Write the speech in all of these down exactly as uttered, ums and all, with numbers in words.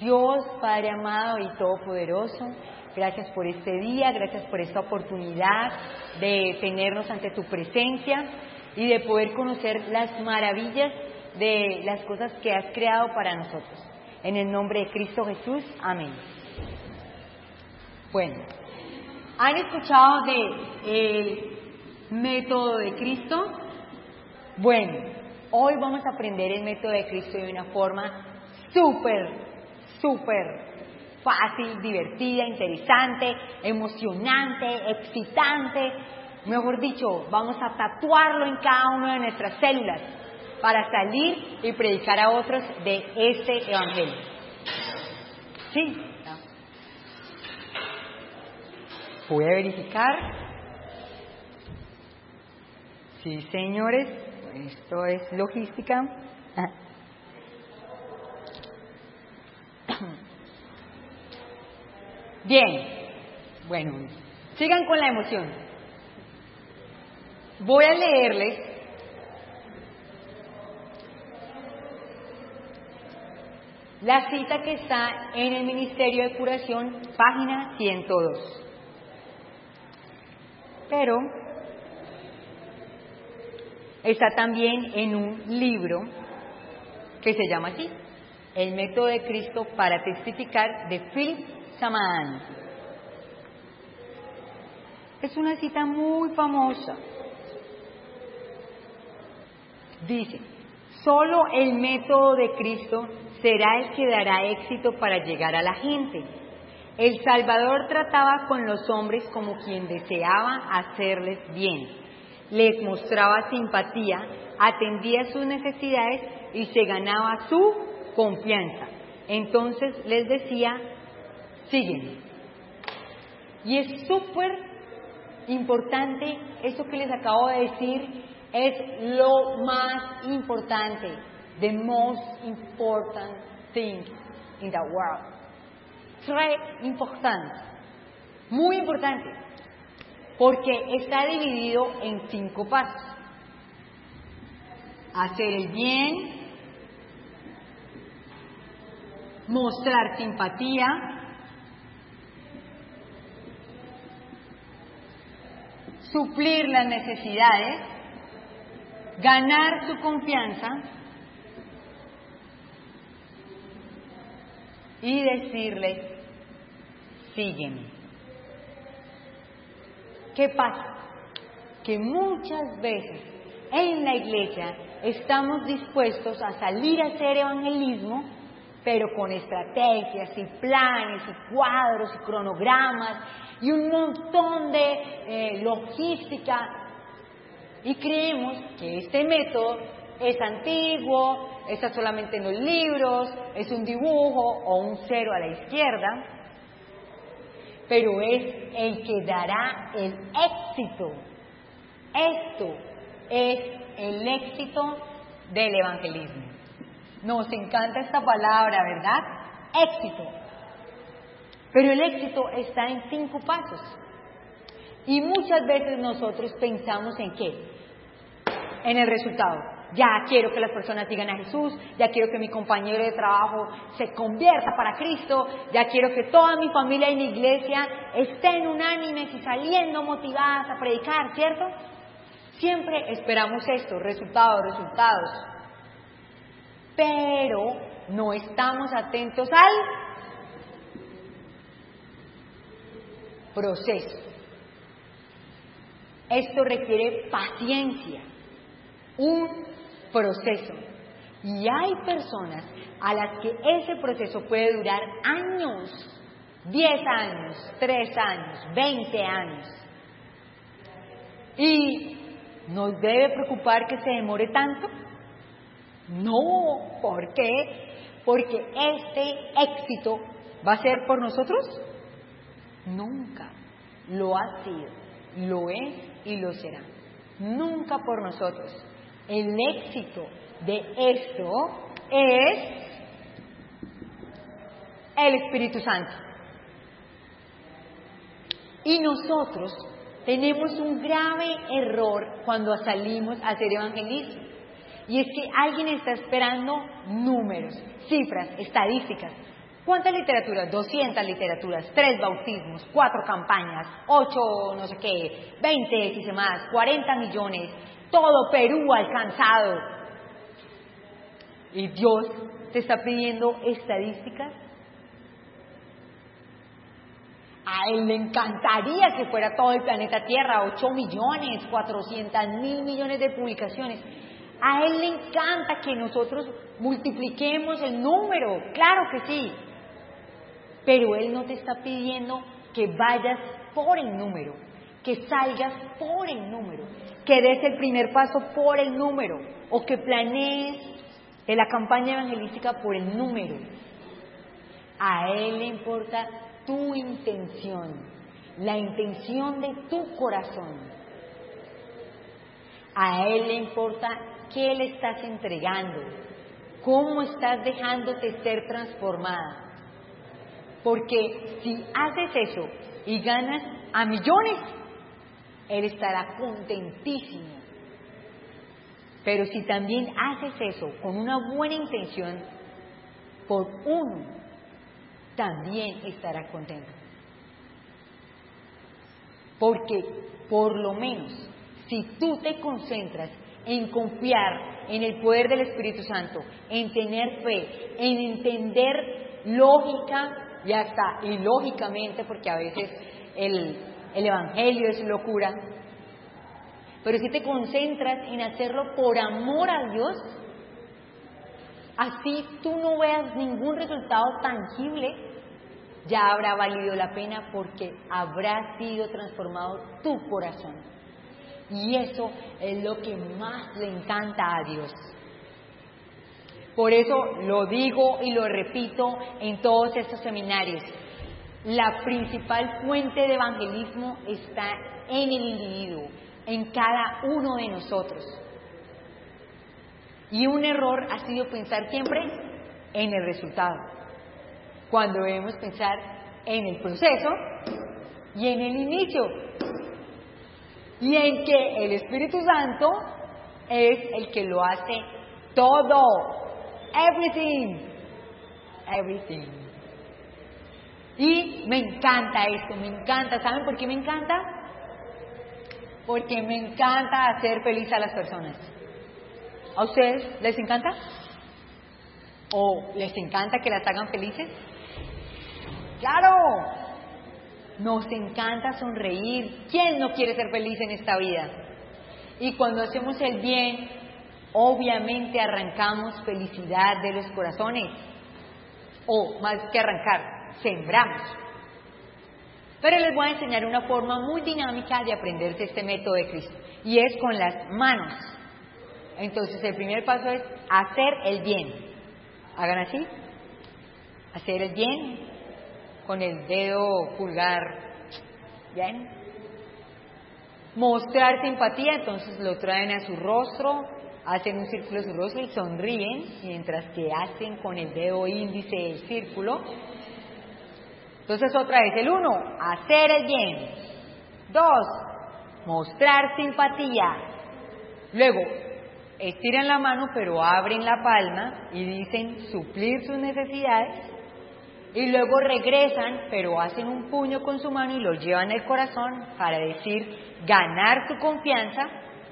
Dios, Padre amado y todopoderoso, gracias por este día, gracias por esta oportunidad de tenernos ante tu presencia y de poder conocer las maravillas de las cosas que has creado para nosotros. En el nombre de Cristo Jesús, amén. Bueno, ¿han escuchado del método de Cristo? Bueno, hoy vamos a aprender el método de Cristo de una forma súper, súper fácil, divertida, interesante, emocionante, excitante. Mejor dicho, vamos a tatuarlo en cada una de nuestras células para salir y predicar a otros de este evangelio. ¿Sí? Voy a verificar. Sí, señores, esto es logística. Bien, bueno, sigan con la emoción. Voy a leerles la cita que está en el Ministerio de Curación, página ciento dos. Pero está también en un libro que se llama así, El método de Cristo para testificar, de Philip Samadhan. Es una cita muy famosa. Dice: solo el método de Cristo será el que dará éxito para llegar a la gente. El Salvador trataba con los hombres como quien deseaba hacerles bien. Les mostraba simpatía, atendía sus necesidades y se ganaba su confianza. Entonces les decía: sígueme. Y es súper importante, eso que les acabo de decir es lo más importante, the most important thing in the world. Très importante, muy importante, porque está dividido en cinco pasos: hacer el bien, mostrar simpatía, suplir las necesidades, ganar su confianza y decirles: sígueme. ¿Qué pasa? Que muchas veces en la iglesia estamos dispuestos a salir a hacer evangelismo, pero con estrategias y planes y cuadros y cronogramas y un montón de eh, logística, y creemos que este método es antiguo, está solamente en los libros, es un dibujo o un cero a la izquierda, pero es el que dará el éxito. Esto es el éxito del evangelismo. Nos encanta esta palabra, ¿verdad? Éxito. Pero el éxito está en cinco pasos. Y muchas veces nosotros pensamos en qué, en el resultado. Ya quiero que las personas sigan a Jesús, ya quiero que mi compañero de trabajo se convierta para Cristo, ya quiero que toda mi familia y mi iglesia estén unánimes y saliendo motivadas a predicar, ¿cierto? Siempre esperamos esto, resultados, resultados. Pero no estamos atentos al proceso. Esto requiere paciencia, un proceso. Y hay personas a las que ese proceso puede durar años, diez años, tres años, veinte años. ¿Y nos debe preocupar que se demore tanto? No, ¿por qué? Porque este éxito va a ser por nosotros. Nunca lo ha sido, lo es y lo será. Nunca por nosotros. El éxito de esto es el Espíritu Santo. Y nosotros tenemos un grave error cuando salimos a hacer evangelismo. Y es que alguien está esperando números, cifras, estadísticas. ¿Cuántas literaturas? doscientas literaturas, tres bautismos, cuatro campañas, ocho no sé qué, veinte si se más, cuarenta millones, todo Perú alcanzado. ¿Y Dios te está pidiendo estadísticas? A Él le encantaría que fuera todo el planeta Tierra, ocho millones, cuatrocientos mil millones de publicaciones. A Él le encanta que nosotros multipliquemos el número, claro que sí. Pero Él no te está pidiendo que vayas por el número, que salgas por el número, que des el primer paso por el número, o que planees en la campaña evangelística por el número. A Él le importa tu intención, la intención de tu corazón. A Él le importa qué le estás entregando, cómo estás dejándote ser transformada. Porque si haces eso y ganas a millones, Él estará contentísimo. Pero si también haces eso con una buena intención, por uno, también estará contento. Porque, por lo menos, si tú te concentras en confiar en el poder del Espíritu Santo, en tener fe, en entender lógica y hasta ilógicamente, porque a veces el, el Evangelio es locura, pero si te concentras en hacerlo por amor a Dios, así tú no veas ningún resultado tangible, ya habrá valido la pena porque habrá sido transformado tu corazón. Y eso es lo que más le encanta a Dios. Por eso lo digo y lo repito en todos estos seminarios. La principal fuente de evangelismo está en el individuo, en cada uno de nosotros. Y un error ha sido pensar siempre en el resultado, cuando debemos pensar en el proceso y en el inicio, y en que el Espíritu Santo es el que lo hace todo, everything, everything. Y me encanta esto, me encanta. ¿Saben por qué me encanta? Porque me encanta hacer feliz a las personas. ¿A ustedes les encanta? ¿O les encanta que las hagan felices? ¡Claro! Nos encanta sonreír. ¿Quién no quiere ser feliz en esta vida? Y cuando hacemos el bien, obviamente arrancamos felicidad de los corazones. O más que arrancar, sembramos. Pero les voy a enseñar una forma muy dinámica de aprenderse este método de Cristo. Y es con las manos. Entonces el primer paso es hacer el bien. Hagan así. Hacer el bien con el dedo pulgar. ¿Bien? Mostrar simpatía, entonces lo traen a su rostro, hacen un círculo a su rostro y sonríen, mientras que hacen con el dedo índice el círculo. Entonces otra vez, el uno, hacer el bien. Dos, mostrar simpatía. Luego, estiran la mano pero abren la palma y dicen suplir sus necesidades. Y luego regresan pero hacen un puño con su mano y lo llevan al corazón para decir ganar su confianza.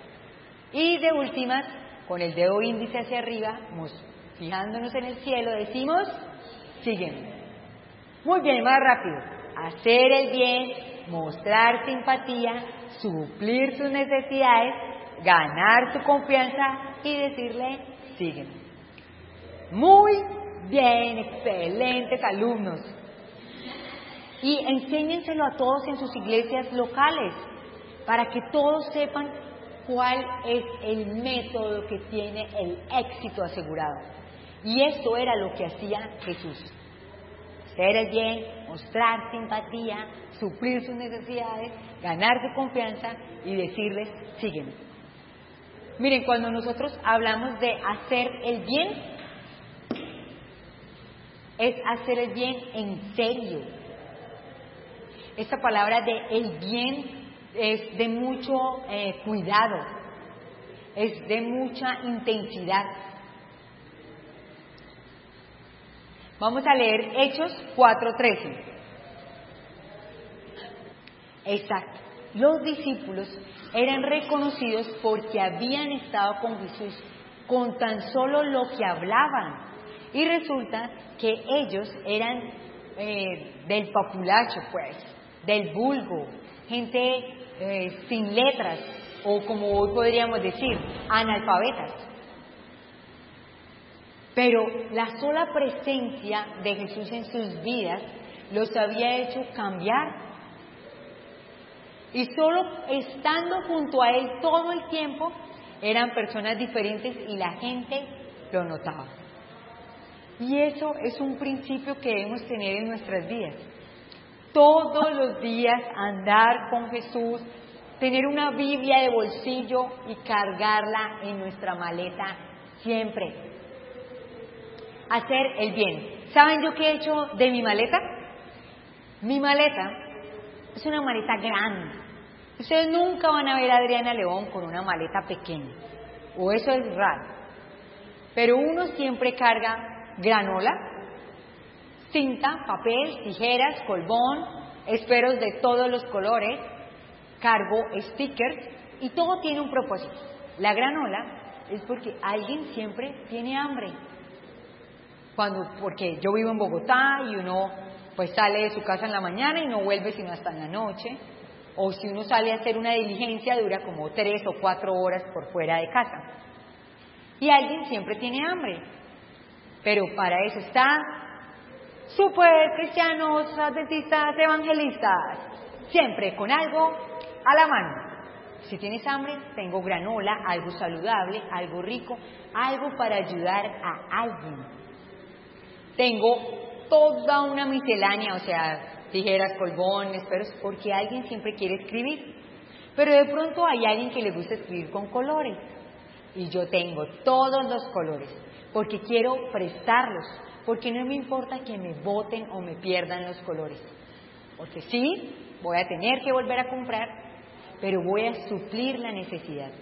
Y de últimas, con el dedo índice hacia arriba, fijándonos en el cielo, decimos sígueme. Muy bien, más rápido. Hacer el bien, mostrar simpatía, suplir sus necesidades, ganar su confianza y decirle, sígueme. Muy bien, excelentes alumnos. Y enséñenselo a todos en sus iglesias locales, para que todos sepan cuál es el método que tiene el éxito asegurado. Y esto era lo que hacía Jesús. Hacer el bien, mostrar simpatía, suplir sus necesidades, ganar su confianza y decirles, sígueme. Miren, cuando nosotros hablamos de hacer el bien, es hacer el bien en serio. Esta palabra de el bien es de mucho eh, cuidado, es de mucha intensidad. Vamos a leer Hechos cuatro trece. Exacto. Los discípulos eran reconocidos porque habían estado con Jesús con tan solo lo que hablaban. Y resulta que ellos eran eh, del populacho, pues, del vulgo, gente eh, sin letras, o como hoy podríamos decir, analfabetas. Pero la sola presencia de Jesús en sus vidas los había hecho cambiar. Y solo estando junto a Él todo el tiempo, eran personas diferentes y la gente lo notaba. Y eso es un principio que debemos tener en nuestras vidas. Todos los días andar con Jesús, tener una Biblia de bolsillo y cargarla en nuestra maleta siempre. Hacer el bien. ¿Saben yo qué he hecho de mi maleta? Mi maleta es una maleta grande. Ustedes nunca van a ver a Adriana León con una maleta pequeña, o eso es raro. Pero uno siempre carga granola, cinta, papel, tijeras, colbón, esferos de todos los colores, cargo stickers y todo tiene un propósito. La granola es porque alguien siempre tiene hambre. Cuando, porque yo vivo en Bogotá y uno pues sale de su casa en la mañana y no vuelve sino hasta en la noche. O si uno sale a hacer una diligencia, dura como tres o cuatro horas por fuera de casa. Y alguien siempre tiene hambre. Pero para eso está super cristianos, adventistas, evangelistas. Siempre con algo a la mano. Si tienes hambre, tengo granola, algo saludable, algo rico, algo para ayudar a alguien. Tengo toda una miscelánea, o sea, tijeras, colbón, esferos, porque alguien siempre quiere escribir. Pero de pronto hay alguien que le gusta escribir con colores. Y yo tengo todos los colores, porque quiero prestarlos, porque no me importa que me boten o me pierdan los colores. Porque sí, voy a tener que volver a comprar, pero voy a suplir la necesidad.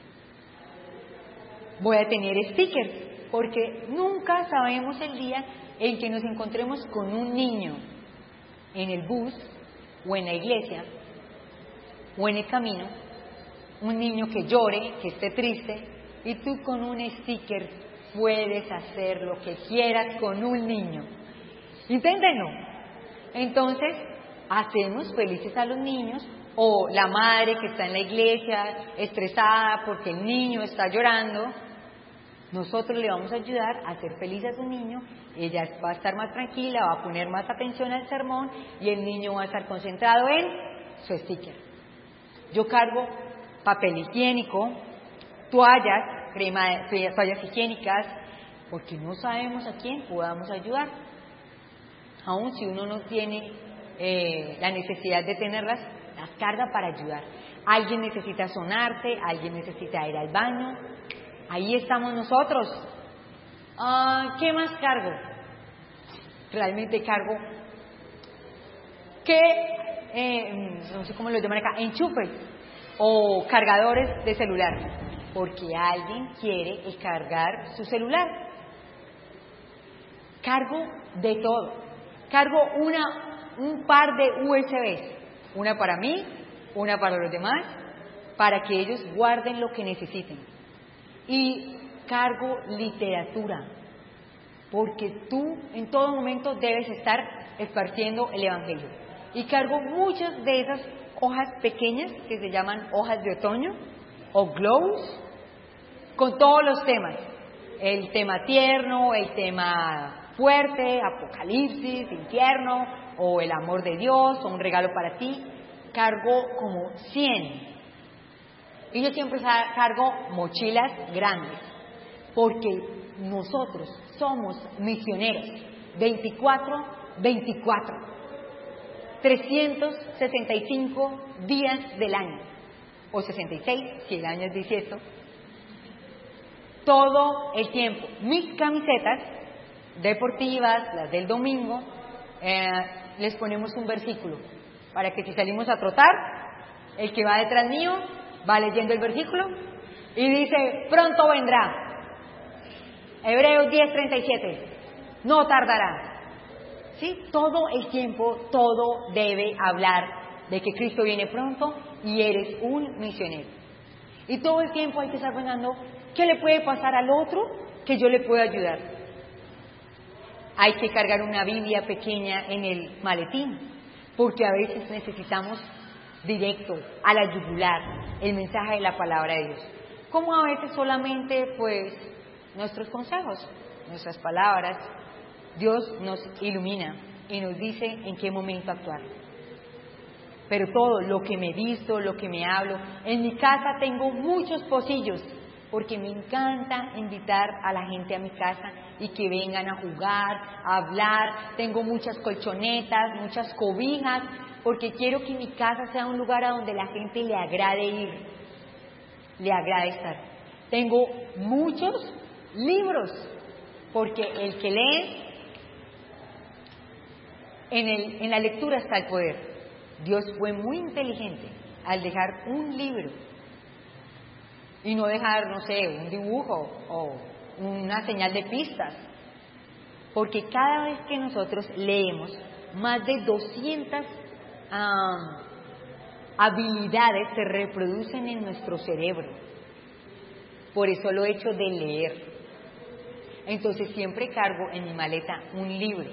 Voy a tener stickers, porque nunca sabemos el día en que nos encontremos con un niño en el bus, o en la iglesia, o en el camino, un niño que llore, que esté triste, y tú con un sticker puedes hacer lo que quieras con un niño. Inténtenlo. Entonces, hacemos felices a los niños, o la madre que está en la iglesia, estresada porque el niño está llorando, nosotros le vamos a ayudar a hacer feliz a su niño. Ella va a estar más tranquila, va a poner más atención al sermón y el niño va a estar concentrado en su sticker. Yo cargo papel higiénico, toallas, crema, toallas higiénicas, porque no sabemos a quién podamos ayudar. Aun si uno no tiene eh, la necesidad de tenerlas, las carga para ayudar. Alguien necesita sonarse, alguien necesita ir al baño. Ahí estamos nosotros. Uh, ¿Qué más cargo? Realmente cargo que, eh, no sé cómo lo llaman acá, enchufes o cargadores de celular, porque alguien quiere cargar su celular. Cargo de todo. Cargo una, un par de U S Bs, una para mí, una para los demás, para que ellos guarden lo que necesiten. Y cargo literatura, porque tú en todo momento debes estar esparciendo el Evangelio. Y cargo muchas de esas hojas pequeñas que se llaman hojas de otoño o glows, con todos los temas. El tema tierno, el tema fuerte, apocalipsis, infierno, o el amor de Dios, o un regalo para ti. Cargo como cien. Y yo siempre cargo mochilas grandes, porque nosotros somos misioneros, veinticuatro veinticuatro, trescientos sesenta y cinco días del año, o sesenta y seis si el año es bisiesto, todo el tiempo. Mis camisetas deportivas, las del domingo, eh, les ponemos un versículo, para que si salimos a trotar, el que va detrás mío va leyendo el versículo y dice, pronto vendrá. Hebreos diez treinta y siete, no tardará. ¿sí? Todo el tiempo, todo debe hablar de que Cristo viene pronto y eres un misionero. Y todo el tiempo hay que estar pensando, ¿qué le puede pasar al otro que yo le pueda ayudar? Hay que cargar una Biblia pequeña en el maletín, porque a veces necesitamos directo, a la yugular, el mensaje de la palabra de Dios. Como a veces solamente, pues, nuestros consejos, nuestras palabras, Dios nos ilumina y nos dice en qué momento actuar. Pero todo, lo que me visto, lo que me hablo, en mi casa tengo muchos pocillos, porque me encanta invitar a la gente a mi casa y que vengan a jugar, a hablar. Tengo muchas colchonetas, muchas cobijas, porque quiero que mi casa sea un lugar a donde la gente le agrade ir, le agrade estar. Tengo muchos libros, porque el que lee, en, el, en la lectura está el poder. Dios fue muy inteligente al dejar un libro y no dejar, no sé, un dibujo o una señal de pistas, porque cada vez que nosotros leemos, más de doscientas um, habilidades se reproducen en nuestro cerebro. Por eso lo he hecho de leer. Entonces siempre cargo en mi maleta un libro,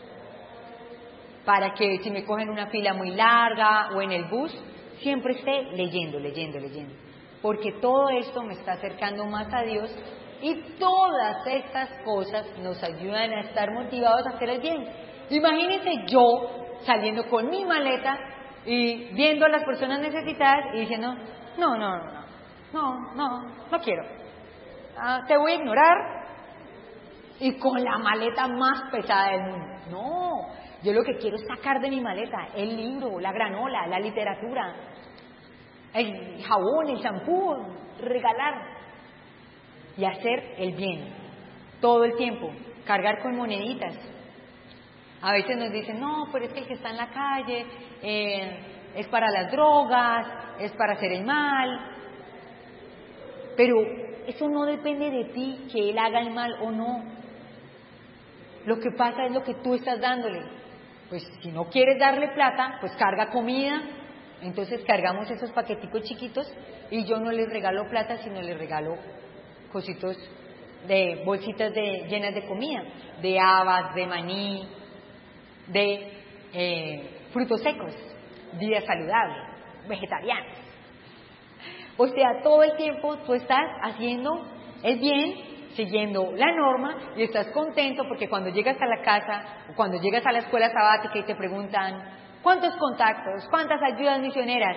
para que si me cogen una fila muy larga o en el bus, siempre esté leyendo, leyendo, leyendo. Porque todo esto me está acercando más a Dios y todas estas cosas nos ayudan a estar motivados a hacer el bien. Imagínense yo saliendo con mi maleta y viendo a las personas necesitadas y diciendo, no, no, no, no, no, no, no quiero. Ah, te voy a ignorar y con la maleta más pesada del mundo. No. Yo lo que quiero es sacar de mi maleta el libro, la granola, la literatura, el jabón, el champú, regalar y hacer el bien. Todo el tiempo, cargar con moneditas. A veces nos dicen, no, pero es que el que está en la calle eh, es para las drogas, es para hacer el mal. Pero eso no depende de ti, que él haga el mal o no. Lo que pasa es lo que tú estás dándole. Pues si no quieres darle plata, pues carga comida. Entonces cargamos esos paqueticos chiquitos y yo no les regalo plata, sino les regalo cositos de bolsitas de, llenas de comida, de habas, de maní, de eh, frutos secos, vida saludable, vegetarianos. O sea, todo el tiempo tú estás haciendo el bien, siguiendo la norma y estás contento porque cuando llegas a la casa o cuando llegas a la escuela sabática y te preguntan ¿cuántos contactos? ¿Cuántas ayudas misioneras?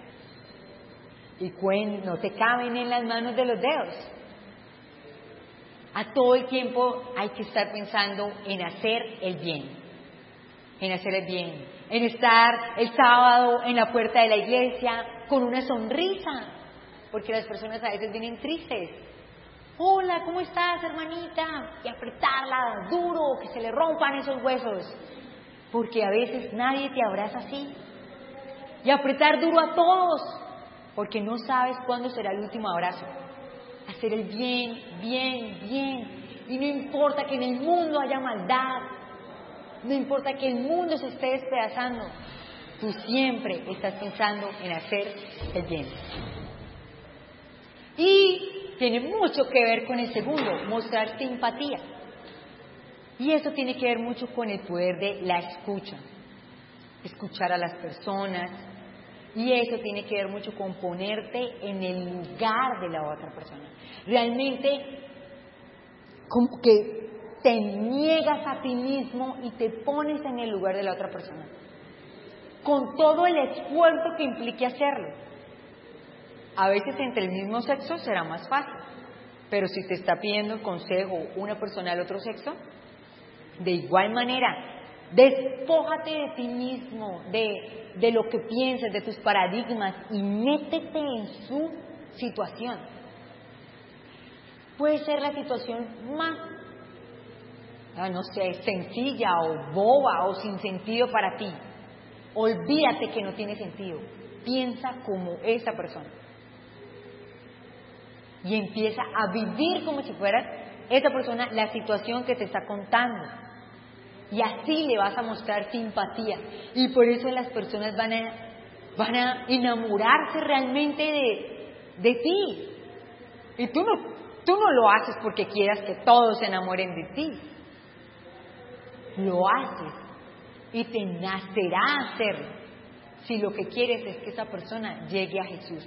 Y cuen, no te caben en las manos de los dedos. A todo el tiempo hay que estar pensando en hacer el bien, en hacer el bien, en estar el sábado en la puerta de la iglesia con una sonrisa, porque las personas a veces vienen tristes. Hola, ¿cómo estás, hermanita? Y apretarla duro, que se le rompan esos huesos. Porque a veces nadie te abraza así. Y apretar duro a todos, porque no sabes cuándo será el último abrazo. Hacer el bien, bien, bien. Y no importa que en el mundo haya maldad. No importa que el mundo se esté despedazando. Tú siempre estás pensando en hacer el bien. Y tiene mucho que ver con el segundo, mostrar simpatía. Y eso tiene que ver mucho con el poder de la escucha. Escuchar a las personas. Y eso tiene que ver mucho con ponerte en el lugar de la otra persona. Realmente, como que te niegas a ti mismo y te pones en el lugar de la otra persona. Con todo el esfuerzo que implique hacerlo. A veces entre el mismo sexo será más fácil, pero si te está pidiendo consejo una persona del otro sexo, de igual manera, despójate de ti mismo, de, de lo que piensas, de tus paradigmas y métete en su situación. Puede ser la situación más, no sé, sencilla o boba o sin sentido para ti. Olvídate que no tiene sentido. Piensa como esa persona. Y empieza a vivir como si fueras esa persona la situación que te está contando. Y así le vas a mostrar simpatía. Y por eso las personas van a, van a enamorarse realmente de, de ti. Y tú no, tú no lo haces porque quieras que todos se enamoren de ti. Lo haces y te nacerá hacerlo si lo que quieres es que esa persona llegue a Jesús.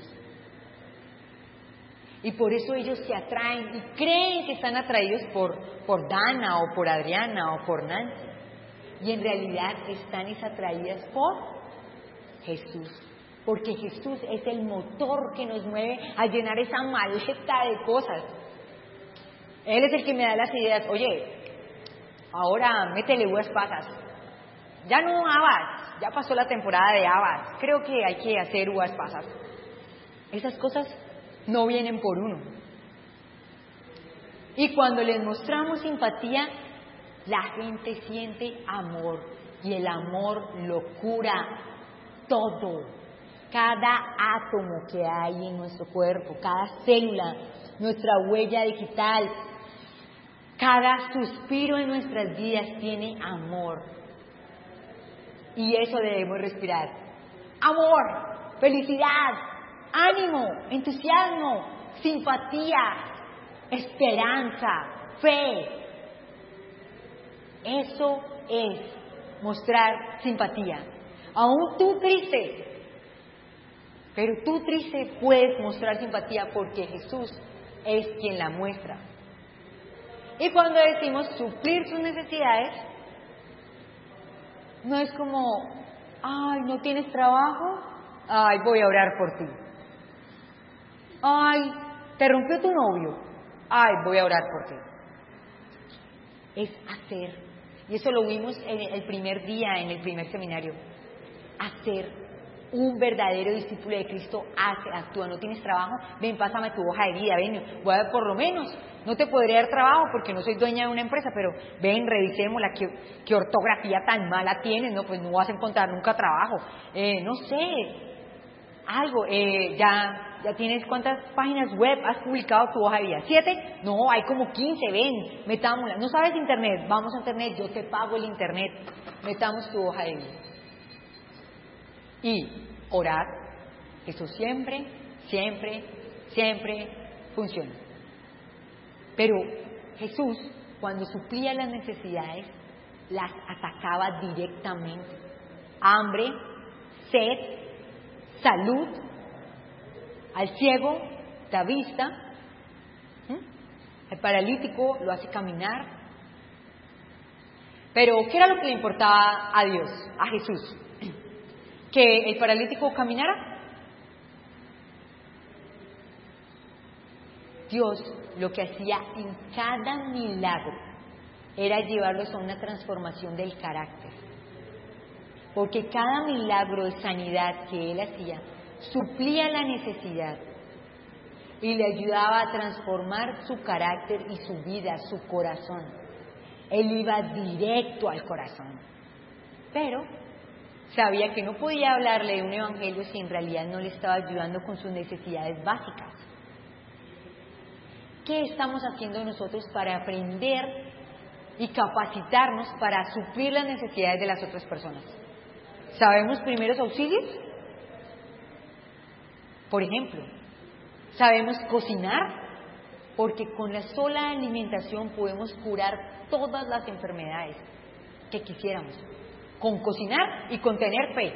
Y por eso ellos se atraen y creen que están atraídos por, por Dana o por Adriana o por Nancy. Y en realidad están es atraídas por Jesús. Porque Jesús es el motor que nos mueve a llenar esa maleta de cosas. Él es el que me da las ideas. Oye, ahora métele uvas pasas. Ya no habas, ya pasó la temporada de habas. Creo que hay que hacer uvas pasas. Esas cosas no vienen por uno. Y cuando les mostramos simpatía, la gente siente amor. Y el amor lo cura todo. Cada átomo que hay en nuestro cuerpo, cada célula, nuestra huella digital, cada suspiro en nuestras vidas tiene amor. Y eso debemos respirar. Amor, felicidad, ánimo, entusiasmo, simpatía, esperanza, fe. Eso es mostrar simpatía. Aún tú triste, pero tú triste puedes mostrar simpatía porque Jesús es quien la muestra. Y cuando decimos suplir sus necesidades, no es como, ay, ¿no tienes trabajo? Ay, voy a orar por ti. Ay, ¿te rompió tu novio? Ay, voy a orar por ti. Es hacer. Y eso lo vimos en el primer día, en el primer seminario. Hacer. Un verdadero discípulo de Cristo hace, actúa. ¿No tienes trabajo? Ven, pásame tu hoja de vida, ven, voy a ver, por lo menos, no te podría dar trabajo porque no soy dueña de una empresa, pero ven, revisémosla, qué, qué ortografía tan mala tienes, no, pues no vas a encontrar nunca trabajo. Eh, no sé, algo, eh, ya, ya tienes, ¿cuántas páginas web has publicado tu hoja de vida? ¿Siete? No, hay como quince, ven, metámosla. ¿No sabes internet? Vamos a internet, yo te pago el internet, metamos tu hoja de vida. Y orar, eso siempre, siempre, siempre funciona. Pero Jesús, cuando suplía las necesidades, las atacaba directamente. Hambre, sed, salud, al ciego da vista, ¿Mm? al paralítico lo hace caminar. Pero ¿qué era lo que le importaba a Dios, a Jesús? ¿Que el paralítico caminara? Dios lo que hacía en cada milagro era llevarlos a una transformación del carácter. Porque cada milagro de sanidad que Él hacía suplía la necesidad y le ayudaba a transformar su carácter y su vida, su corazón. Él iba directo al corazón. Pero sabía que no podía hablarle de un evangelio si en realidad no le estaba ayudando con sus necesidades básicas. ¿Qué estamos haciendo nosotros para aprender y capacitarnos para suplir las necesidades de las otras personas? ¿Sabemos primeros auxilios? Por ejemplo, ¿sabemos cocinar? Porque con la sola alimentación podemos curar todas las enfermedades que quisiéramos. Con cocinar y con tener fe.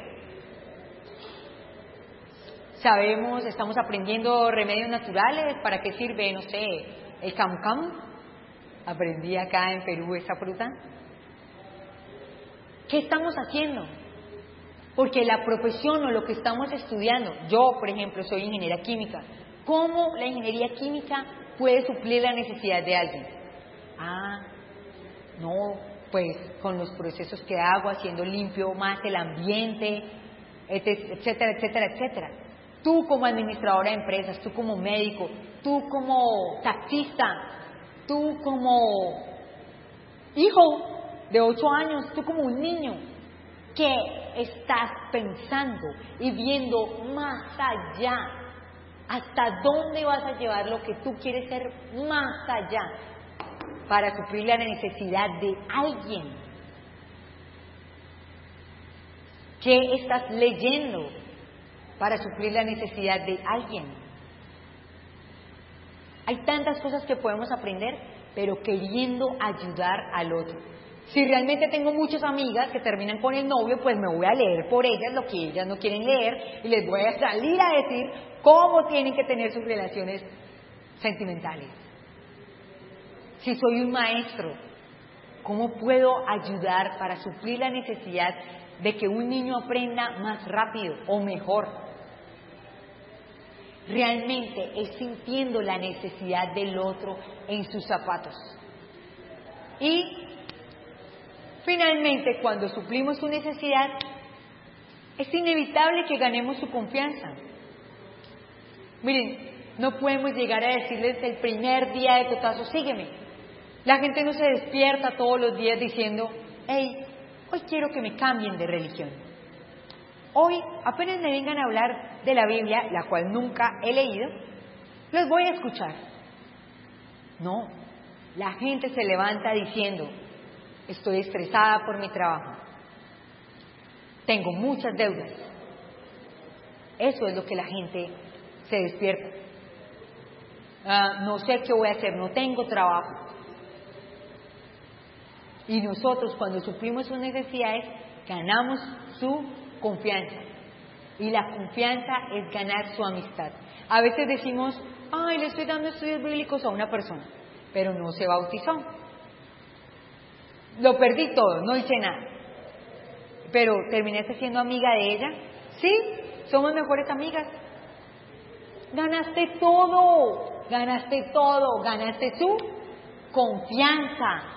Sabemos, estamos aprendiendo remedios naturales. ¿Para qué sirve, no sé, el camu camu? Aprendí acá en Perú esa fruta. ¿Qué estamos haciendo? Porque la profesión o lo que estamos estudiando, yo, por ejemplo, soy ingeniera química. ¿Cómo la ingeniería química puede suplir la necesidad de alguien? Ah, no, pues con los procesos que hago, haciendo limpio más el ambiente, etcétera, etcétera, etcétera. Tú como administradora de empresas, tú como médico, tú como taxista, tú como hijo de ocho años, tú como un niño, ¿qué estás pensando y viendo más allá? ¿Hasta dónde vas a llevar lo que tú quieres ser más allá para suplir la necesidad de alguien? ¿Qué estás leyendo para suplir la necesidad de alguien? Hay tantas cosas que podemos aprender, pero queriendo ayudar al otro. Si realmente tengo muchas amigas que terminan con el novio, pues me voy a leer por ellas lo que ellas no quieren leer y les voy a salir a decir cómo tienen que tener sus relaciones sentimentales. Si soy un maestro, ¿cómo puedo ayudar para suplir la necesidad de que un niño aprenda más rápido o mejor? Realmente es sintiendo la necesidad del otro en sus zapatos. Y finalmente, cuando suplimos su necesidad, es inevitable que ganemos su confianza. Miren, no podemos llegar a decirles el primer día de totazo, sígueme. La gente no se despierta todos los días diciendo, hey, hoy quiero que me cambien de religión. Hoy, apenas me vengan a hablar de la Biblia, la cual nunca he leído, los voy a escuchar. No, la gente se levanta diciendo, estoy estresada por mi trabajo, tengo muchas deudas. Eso es lo que la gente se despierta. Ah, no sé qué voy a hacer, no tengo trabajo. Y nosotros, cuando suplimos sus necesidades, ganamos su confianza. Y la confianza es ganar su amistad. A veces decimos, ay, le estoy dando estudios bíblicos a una persona, pero no se bautizó. Lo perdí todo, no hice nada. Pero terminaste siendo amiga de ella. Sí, somos mejores amigas. Ganaste todo, ganaste todo, ganaste su confianza.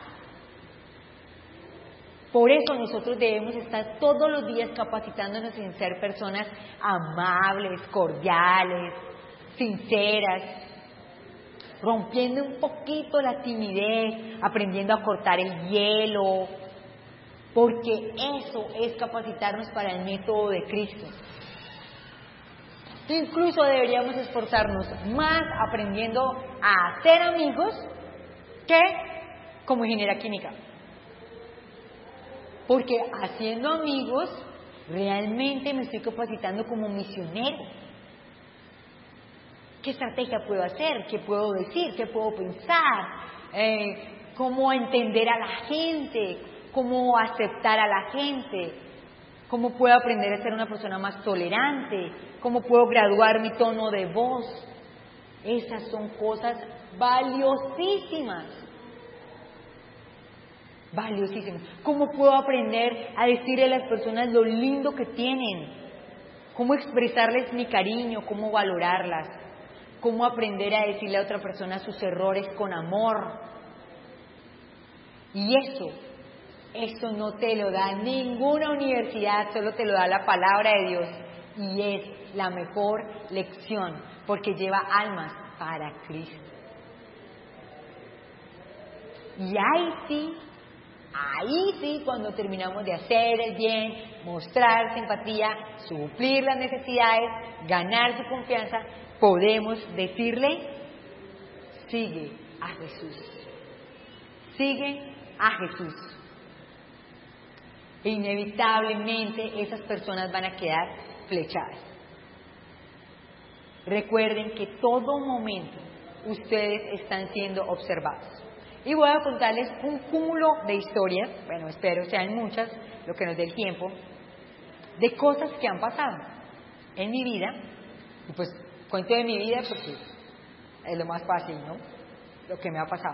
Por eso nosotros debemos estar todos los días capacitándonos en ser personas amables, cordiales, sinceras, rompiendo un poquito la timidez, aprendiendo a cortar el hielo, porque eso es capacitarnos para el método de Cristo. Incluso deberíamos esforzarnos más aprendiendo a hacer amigos que como ingeniera química. Porque haciendo amigos, realmente me estoy capacitando como misionero. ¿Qué estrategia puedo hacer? ¿Qué puedo decir? ¿Qué puedo pensar? Eh, ¿Cómo entender a la gente? ¿Cómo aceptar a la gente? ¿Cómo puedo aprender a ser una persona más tolerante? ¿Cómo puedo graduar mi tono de voz? Esas son cosas valiosísimas. Valiosísimas. ¿Cómo puedo aprender a decirle a las personas lo lindo que tienen? ¿Cómo expresarles mi cariño? ¿Cómo valorarlas? ¿Cómo aprender a decirle a otra persona sus errores con amor? Y eso, eso no te lo da ninguna universidad, solo te lo da la palabra de Dios. Y es la mejor lección, porque lleva almas para Cristo. Y ahí sí, ahí sí, cuando terminamos de hacer el bien, mostrar simpatía, suplir las necesidades, ganar su confianza, podemos decirle, sigue a Jesús. Sigue a Jesús. E inevitablemente esas personas van a quedar flechadas. Recuerden que todo momento ustedes están siendo observados. Y voy a contarles un cúmulo de historias, bueno, espero sean muchas, lo que nos dé el tiempo, de cosas que han pasado en mi vida. Y pues cuento de mi vida porque es lo más fácil, ¿no? Lo que me ha pasado.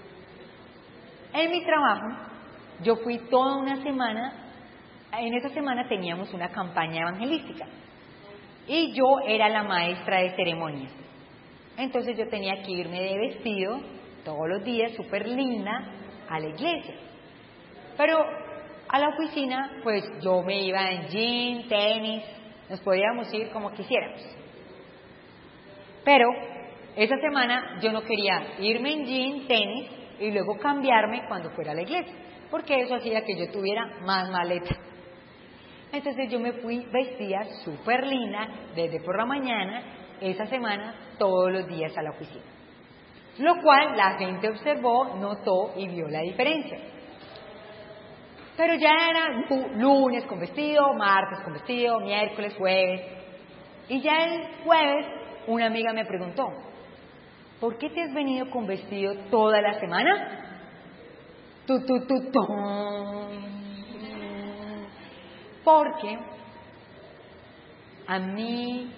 En mi trabajo, yo fui toda una semana, en esa semana teníamos una campaña evangelística. Y yo era la maestra de ceremonias. Entonces yo tenía que irme de vestido todos los días, súper linda, a la iglesia. Pero a la oficina, pues yo me iba en jean, tenis, nos podíamos ir como quisiéramos. Pero esa semana yo no quería irme en jean, tenis y luego cambiarme cuando fuera a la iglesia, porque eso hacía que yo tuviera más maleta. Entonces yo me fui vestida súper linda desde por la mañana, esa semana, todos los días a la oficina. Lo cual la gente observó, notó y vio la diferencia. Pero ya era lunes con vestido, martes con vestido, miércoles, jueves. Y ya el jueves una amiga me preguntó, ¿por qué te has venido con vestido toda la semana? Tu, tu, tu, tu. Porque a mí,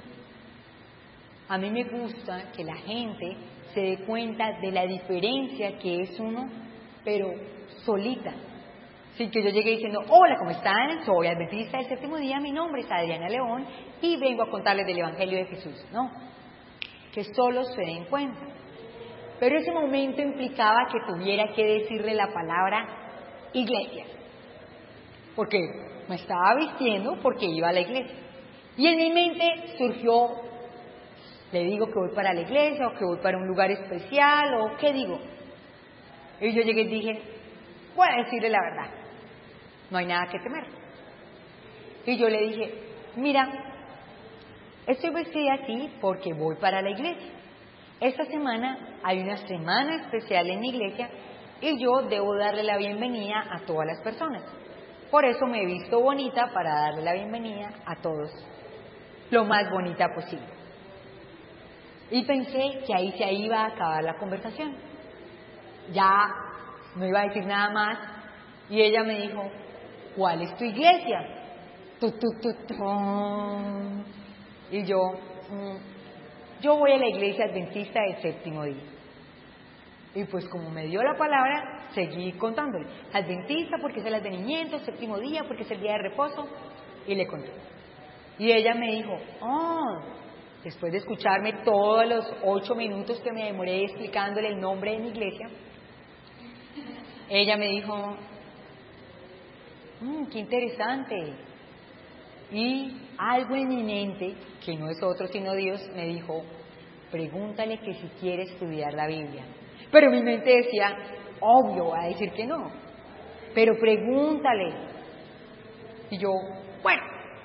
a mí me gusta que la gente se dé cuenta de la diferencia que es uno, pero solita. Sin que yo llegue diciendo, hola, ¿cómo están? Soy adventista del séptimo día, mi nombre es Adriana León y vengo a contarles del Evangelio de Jesús. No, que solo se den cuenta. Pero ese momento implicaba que tuviera que decirle la palabra iglesia. Porque me estaba vistiendo porque iba a la iglesia. Y en mi mente surgió, le digo que voy para la iglesia o que voy para un lugar especial o qué digo. Y yo llegué y dije, voy a decirle la verdad. No hay nada que temer. Y yo le dije, mira, estoy vestida así porque voy para la iglesia. Esta semana hay una semana especial en mi iglesia y yo debo darle la bienvenida a todas las personas. Por eso me he visto bonita para darle la bienvenida a todos, lo más bonita posible. Y pensé que ahí se iba a acabar la conversación. Ya no iba a decir nada más y ella me dijo, ¿cuál es tu iglesia? Tu, tu, tu, tu. Y yo, yo voy a la iglesia adventista del séptimo día. Y pues como me dio la palabra, seguí contándole. Adventista porque es el advenimiento, séptimo día porque es el día de reposo. Y le conté. Y ella me dijo, oh, después de escucharme todos los ocho minutos que me demoré explicándole el nombre de mi iglesia, ella me dijo, mmm, qué interesante. Y algo en mi mente, que no es otro sino Dios, me dijo, pregúntale que si quiere estudiar la Biblia. Pero mi mente decía, obvio, va a decir que no. Pero pregúntale. Y yo, bueno.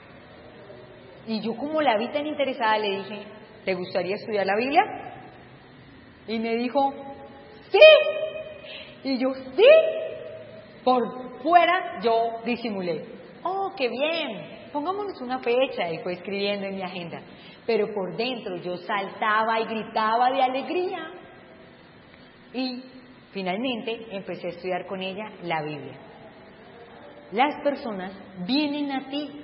Y yo como la vi tan interesada le dije, ¿te gustaría estudiar la Biblia? Y me dijo, sí. Y yo, sí. Por fuera yo disimulé. Oh, qué bien. Pongámonos una fecha. Y fue escribiendo en mi agenda. Pero por dentro yo saltaba y gritaba de alegría. Y finalmente empecé a estudiar con ella la Biblia. Las personas vienen a ti.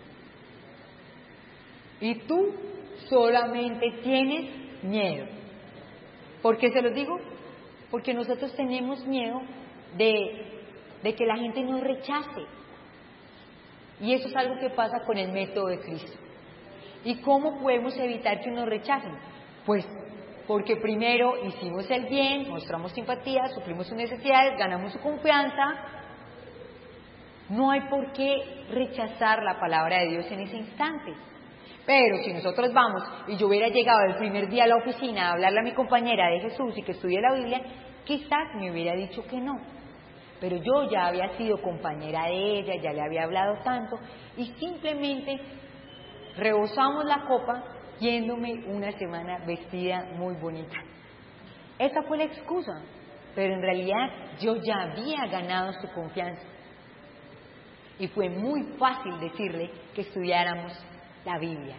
Y tú solamente tienes miedo. ¿Por qué se los digo? Porque nosotros tenemos miedo de, de que la gente nos rechace. Y eso es algo que pasa con el método de Cristo. ¿Y cómo podemos evitar que nos rechacen? Pues porque primero hicimos el bien, mostramos simpatía, suplimos sus necesidades, ganamos su confianza. No hay por qué rechazar la palabra de Dios en ese instante. Pero si nosotros vamos y yo hubiera llegado el primer día a la oficina a hablarle a mi compañera de Jesús y que estudie la Biblia, quizás me hubiera dicho que no. Pero yo ya había sido compañera de ella, ya le había hablado tanto y simplemente rebosamos la copa yéndome una semana vestida muy bonita. Esa fue la excusa, pero en realidad yo ya había ganado su confianza. Y fue muy fácil decirle que estudiáramos la Biblia.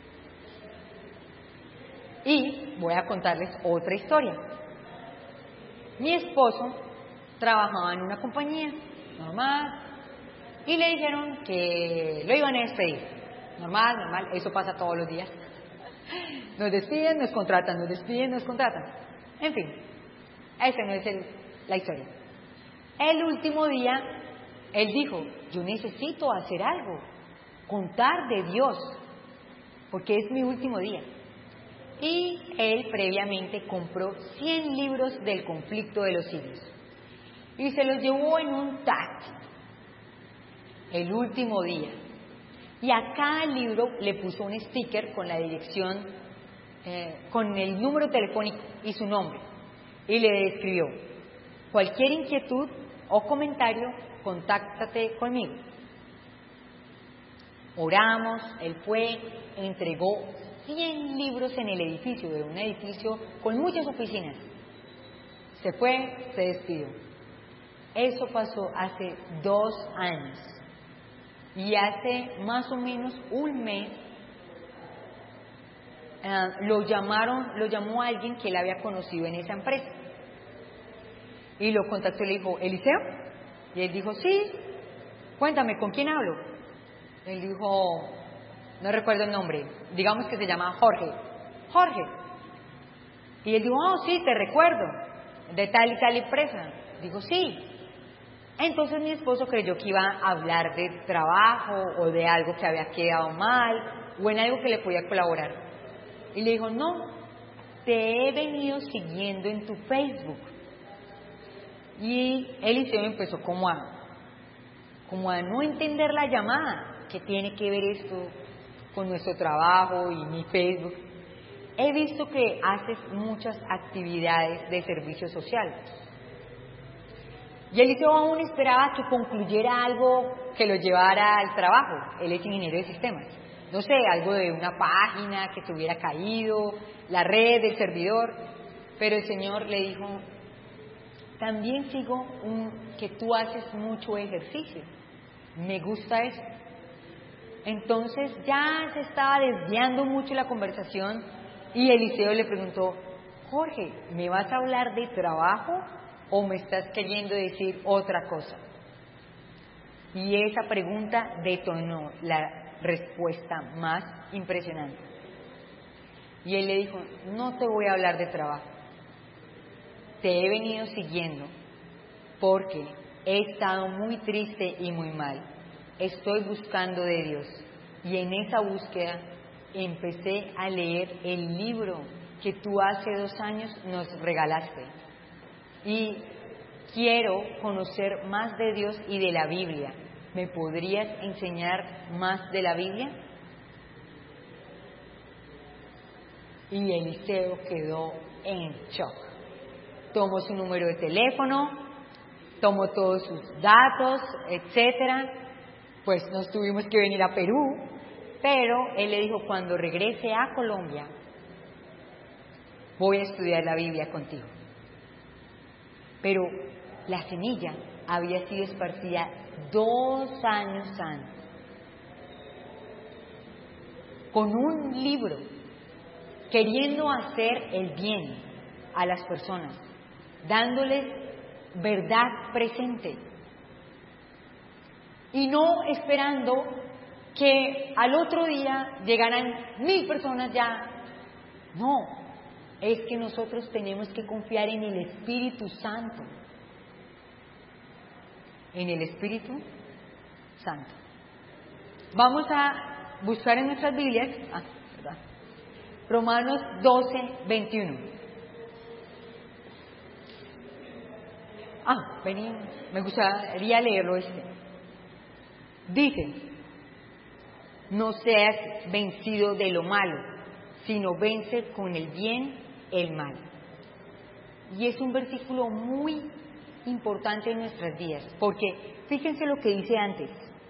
Y voy a contarles otra historia. Mi esposo trabajaba en una compañía normal y le dijeron que lo iban a despedir. Normal, normal, eso pasa todos los días. Nos despiden, nos contratan, nos despiden, nos contratan. En fin, esa no es el, la historia. El último día, él dijo, yo necesito hacer algo, contar de Dios, porque es mi último día. Y él previamente compró cien libros del conflicto de los siglos y se los llevó en un taxi el último día. Y a cada libro le puso un sticker con la dirección, eh, con el número telefónico y su nombre. Y le escribió, cualquier inquietud o comentario, contáctate conmigo. Oramos, él fue, entregó cien libros en el edificio, de un edificio con muchas oficinas. Se fue, se despidió. Eso pasó hace dos años. Y hace más o menos un mes uh, lo llamaron, lo llamó alguien que él había conocido en esa empresa. Y lo contactó y le dijo, ¿Eliseo? Y él dijo, sí, cuéntame, ¿con quién hablo? Él dijo, no recuerdo el nombre, digamos que se llama Jorge. Jorge. Y él dijo, oh, sí, te recuerdo, de tal y tal empresa. Dijo, sí. Entonces mi esposo creyó que iba a hablar de trabajo o de algo que había quedado mal o en algo que le podía colaborar. Y le dijo, no, te he venido siguiendo en tu Facebook. Y Eliseo empezó como a, como a no entender la llamada, que tiene que ver esto con nuestro trabajo y mi Facebook. He visto que haces muchas actividades de servicio social. Y Eliseo aún esperaba que concluyera algo que lo llevara al trabajo. Él es ingeniero de sistemas. No sé, algo de una página que se hubiera caído, la red, el servidor. Pero el Señor le dijo, también sigo un, que tú haces mucho ejercicio. Me gusta eso. Entonces ya se estaba desviando mucho la conversación y Eliseo le preguntó, Jorge, ¿me vas a hablar de trabajo o me estás queriendo decir otra cosa? Y esa pregunta detonó la respuesta más impresionante. Y él le dijo, no te voy a hablar de trabajo. Te he venido siguiendo porque he estado muy triste y muy mal. Estoy buscando de Dios. Y en esa búsqueda empecé a leer el libro que tú hace dos años nos regalaste. Y quiero conocer más de Dios y de la Biblia. ¿Me podrías enseñar más de la Biblia? Y Eliseo quedó en shock. Tomó su número de teléfono, tomó todos sus datos, etcétera. Pues nos tuvimos que venir a Perú, pero él le dijo, cuando regrese a Colombia, voy a estudiar la Biblia contigo. Pero la semilla había sido esparcida dos años antes, con un libro, queriendo hacer el bien a las personas, dándoles verdad presente y no esperando que al otro día llegaran mil personas ya. No, es que nosotros tenemos que confiar en el Espíritu Santo, en el Espíritu Santo. Vamos a buscar en nuestras Biblias, ah, ¿verdad? Romanos doce, veintiuno. Ah, vení, me gustaría leerlo este. Dice, no seas vencido de lo malo, sino vence con el bien el mal. Y es un versículo muy importante en nuestras vidas, porque fíjense lo que dice antes.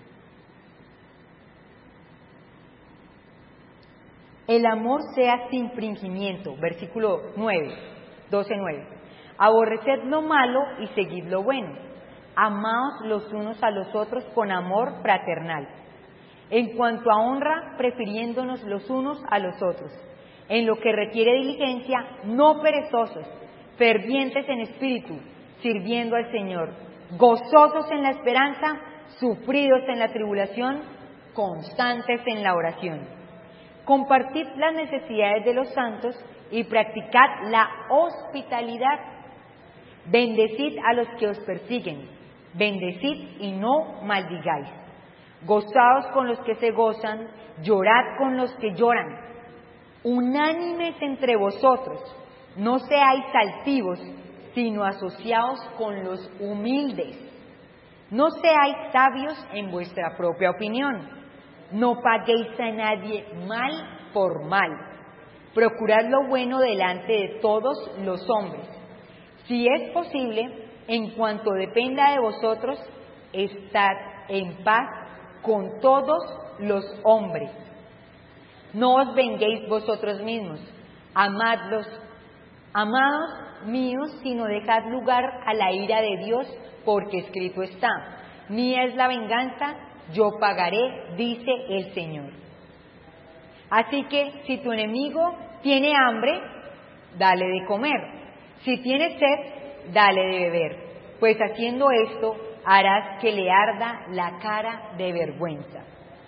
El amor sea sin fingimiento, versículo nueve, doce, nueve. Aborreced lo malo y seguid lo bueno. Amaos los unos a los otros con amor fraternal. En cuanto a honra, prefiriéndonos los unos a los otros. En lo que requiere diligencia, no perezosos, fervientes en espíritu, sirviendo al Señor, gozosos en la esperanza, sufridos en la tribulación, constantes en la oración. Compartid las necesidades de los santos y practicad la hospitalidad. Bendecid a los que os persiguen, bendecid y no maldigáis. Gozaos con los que se gozan, llorad con los que lloran. Unánimes entre vosotros, no seáis altivos, sino asociaos con los humildes. No seáis sabios en vuestra propia opinión. No paguéis a nadie mal por mal. Procurad lo bueno delante de todos los hombres. Si es posible, en cuanto dependa de vosotros, estad en paz con todos los hombres. No os venguéis vosotros mismos, amadlos, amados míos, sino dejad lugar a la ira de Dios, porque escrito está: mía es la venganza, yo pagaré, dice el Señor. Así que si tu enemigo tiene hambre, dale de comer. Si tiene sed, dale de beber. Pues haciendo esto, harás que le arda la cara de vergüenza.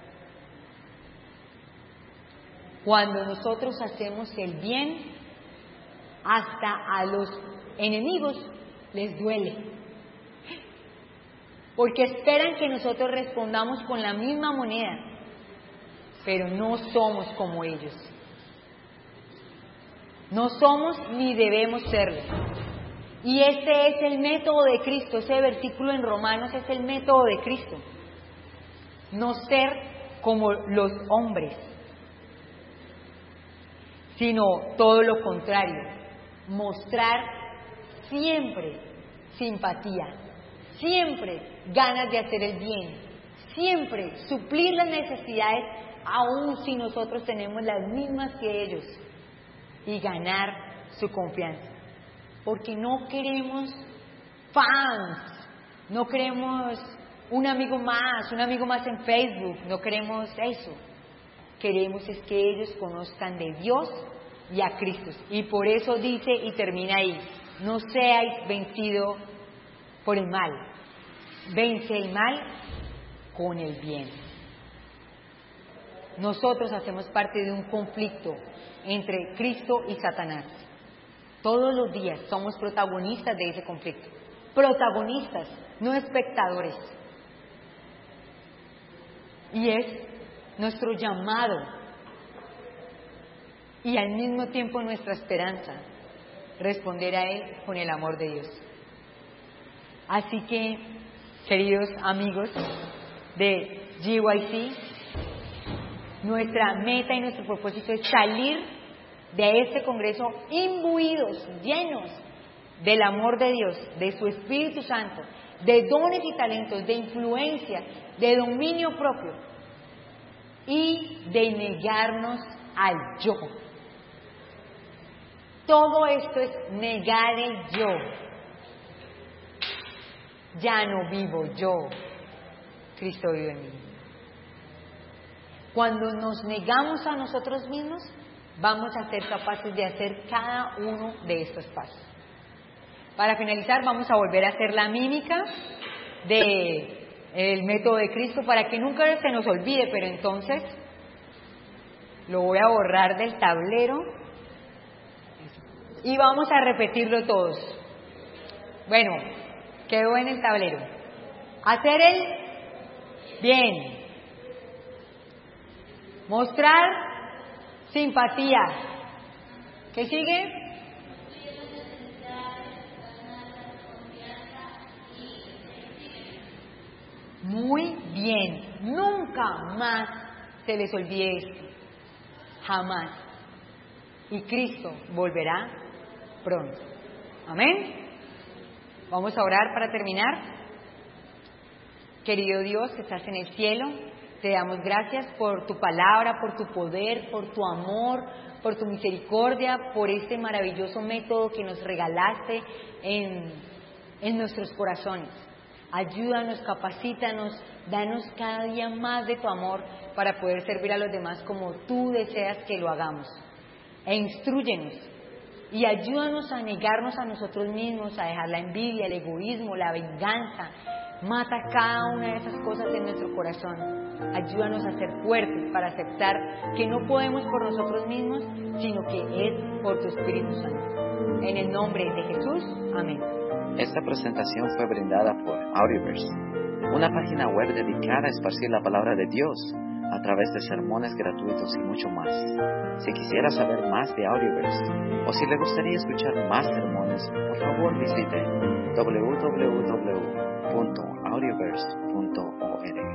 Cuando nosotros hacemos el bien, hasta a los enemigos les duele. Porque esperan que nosotros respondamos con la misma moneda, pero no somos como ellos. No somos ni debemos serlo. Y ese es el método de Cristo, ese versículo en Romanos es el método de Cristo. No ser como los hombres, sino todo lo contrario, mostrar siempre simpatía, siempre ganas de hacer el bien, siempre suplir las necesidades, aun si nosotros tenemos las mismas que ellos, y ganar su confianza. Porque no queremos fans, no queremos un amigo más, un amigo más en Facebook, no queremos eso. Queremos es que ellos conozcan de Dios y a Cristo. Y por eso dice y termina ahí: no seáis vencidos por el mal, vence el mal con el bien. Nosotros hacemos parte de un conflicto entre Cristo y Satanás. Todos los días somos protagonistas de ese conflicto. Protagonistas, no espectadores. Y es nuestro llamado y al mismo tiempo nuestra esperanza responder a Él con el amor de Dios. Así que, queridos amigos de G Y C, nuestra meta y nuestro propósito es salir de este congreso imbuidos, llenos del amor de Dios, de su Espíritu Santo, de dones y talentos, de influencia, de dominio propio y de negarnos al yo. Todo esto es negar el yo. Ya no vivo yo, Cristo vive en mí. Cuando nos negamos a nosotros mismos, vamos a ser capaces de hacer cada uno de estos pasos. Para finalizar, vamos a volver a hacer la mímica del método de Cristo para que nunca se nos olvide, pero entonces lo voy a borrar del tablero y vamos a repetirlo todos. Bueno, quedó en el tablero. Hacer el bien. Mostrar simpatía. ¿Qué sigue? Muy bien. Nunca más se les olvide esto. Jamás. Y Cristo volverá pronto. Amén. Vamos a orar para terminar. Querido Dios que estás en el cielo, te damos gracias por tu palabra, por tu poder, por tu amor, por tu misericordia, por este maravilloso método que nos regalaste en, en nuestros corazones. Ayúdanos, capacítanos, danos cada día más de tu amor para poder servir a los demás como tú deseas que lo hagamos. E instrúyenos y ayúdanos a negarnos a nosotros mismos, a dejar la envidia, el egoísmo, la venganza. Mata cada una de esas cosas en nuestro corazón. Ayúdanos a ser fuertes para aceptar que no podemos por nosotros mismos, sino que es por tu Espíritu Santo. En el nombre de Jesús, amén. Esta presentación fue brindada por Audioverse, una página web dedicada a esparcir la palabra de Dios a través de sermones gratuitos y mucho más. Si quisiera saber más de Audioverse o si le gustaría escuchar más sermones, por favor visite w w w punto audioverse punto org.